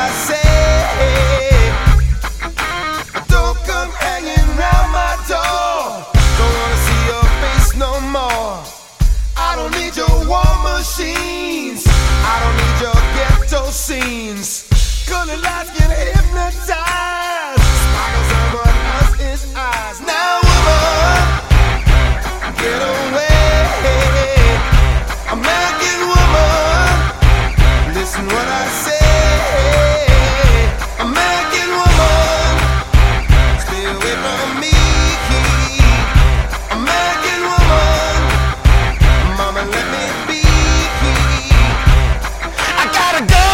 I say. Don't come hanging round my door. Don't wanna see your face no more. I don't need your war machines. I don't need your ghetto scenes. Colored lights can hypnotize. Sparkle someone else's eyes. Now, woman, get away. American woman, listen what I say. American woman, stay away from me. American woman, mama, let me be. I gotta go.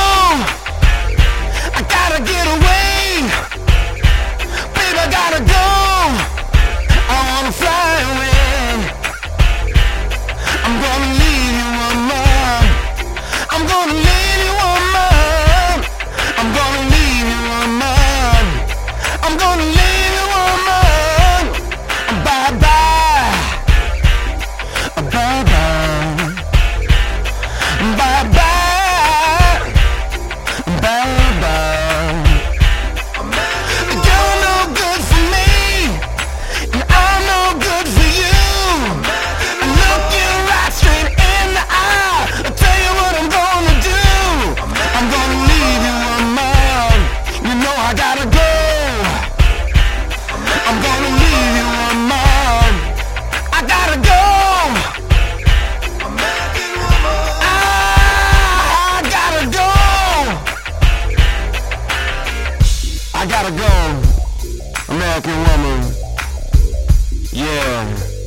I gotta get away. Baby, I gotta go. I wanna fly away. I'm gonna leave you, woman. I'm gonna leave you, woman. I'm gonna leave you, woman. I'm gonna leave you, woman. Bye bye. Bye bye. Bye bye. Bye bye. You're no good for me, and I'm no good for you. Look you right straight in the eye. I'll tell you what I'm gonna do. I'm gonna leave you, woman. You know I gotta go. I'm gonna leave you, woman. I gotta go. I gotta go. I gotta go. American woman. Yeah.